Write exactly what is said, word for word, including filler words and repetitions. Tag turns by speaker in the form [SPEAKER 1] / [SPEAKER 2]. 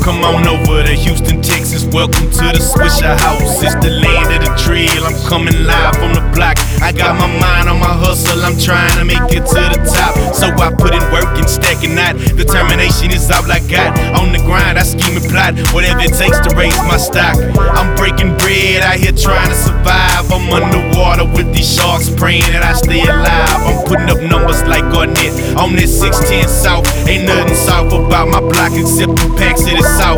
[SPEAKER 1] Come on over to Houston, Texas. Welcome to the Swisher House. It's the land of the drill. I'm coming live on the block. I got my mind on my hustle. I'm trying to make it to the top. So I put in work and stacking that. Determination is all I got. On the grind, I scheme and plot. Whatever it takes to raise my stock. I'm breaking bread out here trying to survive. I'm underwater with these sharks, praying that I stay alive. I'm putting up numbers like Garnett on this six ten South. Ain't nothing soft about my block except the packs of the South.